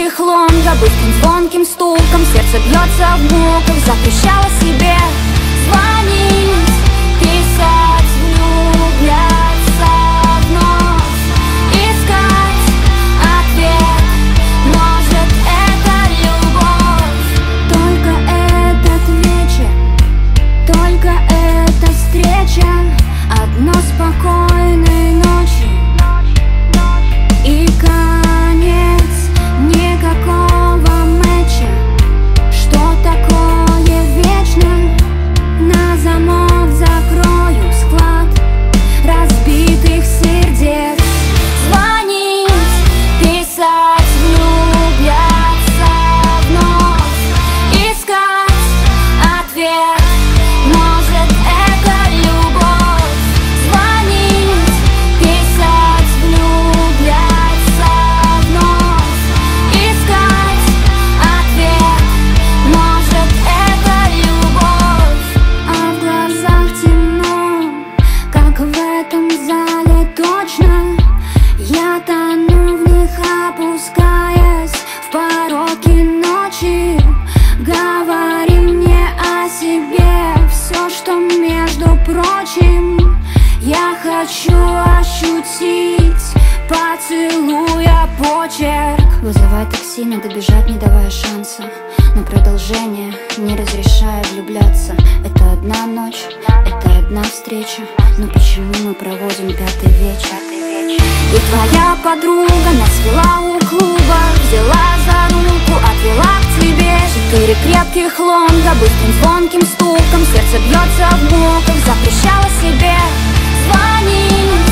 крепких лонга, быстрым звонким стуком сердце бьется в муках. Запрещала себе звонить, писать, влюбляться вновь, искать ответ. Может, это любовь? Только этот вечер, только эта встреча, одно спокойной ночи и конец. Никакого мэча. Что такое вечно? На замок закрою склад разбитых сердец. Звонить, писать, влюбляться вновь, искать ответ. Может, это любовь? Звонить, писать, влюбляться вновь, искать ответ. Может, это любовь? А в глазах темно, как в этом зале точно. Я тону в них, опускаясь в пороки ночи. Говори мне о себе все, что между прочим. Я хочу ощутить, поцелуя почерк. Вызывай такси, надо бежать, не давая шанса на продолжение, не разрешая влюбляться. Это одна ночь, это одна встреча, но почему мы проводим пятый вечер? И твоя подруга нас вела у клуба, взяла за руку, отвела к тебе. 4 крепких лонга, быстрым звонким стуком сердце бьется в муках. Запрещала себе звонить,